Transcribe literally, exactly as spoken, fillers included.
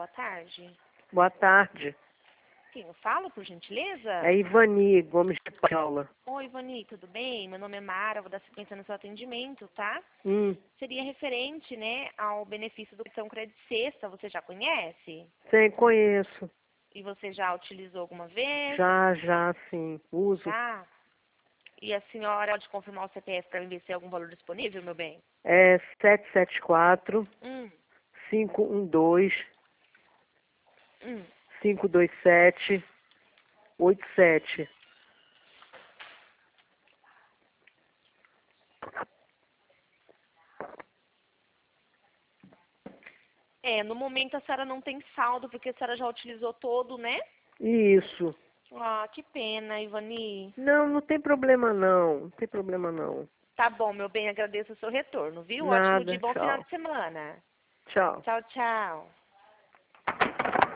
boa tarde. Boa tarde. Quem eu falo, por gentileza? É Ivani Gomes de Paula. Oi, Ivani, tudo bem? Meu nome é Mara, vou dar sequência no seu atendimento, tá? Hum, Seria referente, né, ao benefício do cartão Crédito Sexta, você já conhece? sim, conheço. E você já utilizou alguma vez? Já, já, sim. Uso. Já? E a senhora pode confirmar o C P F para mim ver se tem algum valor disponível, meu bem? É sete sete quatro, Hum, cinco um dois, hum. cinco dois sete, oito sete. É, no momento a senhora não tem saldo, porque a senhora já utilizou todo, né? Isso. Ah, que pena, Ivani. Não, não tem problema não. Não tem problema não. Tá bom, meu bem, agradeço o seu retorno, viu? Ótimo dia, Nada, e bom final tchau. de semana. Tchau. Tchau, tchau.